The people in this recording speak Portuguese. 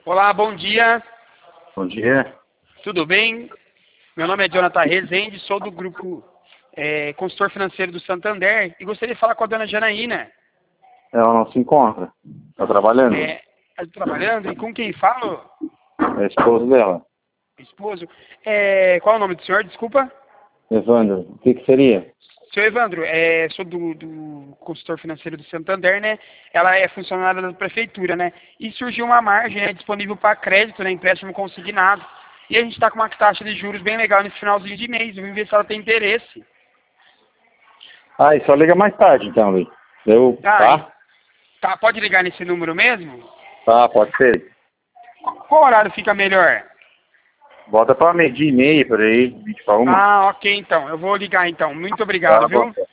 Olá, bom dia. Bom dia. Tudo bem? Meu nome é Jonathan Rezende, sou do grupo consultor financeiro do Santander e gostaria de falar com a dona Janaína. Ela não se encontra. Está trabalhando. Está trabalhando? E com quem falo? É esposo dela. Esposo. Qual é o nome do senhor? Desculpa. Evandro, o que seria? Seu Evandro, sou do consultor financeiro do Santander, né? Ela é funcionária da prefeitura, né? E surgiu uma margem, né, disponível para crédito, né? Empréstimo consignado. E a gente está com uma taxa de juros bem legal nesse finalzinho de mês. Vamos ver se ela tem interesse. Ah, e só liga mais tarde então, Luiz. Tá? Tá, pode ligar nesse número mesmo? Tá, pode ser. Qual horário fica melhor? Volta para 12:30 por aí, 20 para 1. Ah, ok, então. Eu vou ligar então. Muito obrigado, Tá, viu? bom.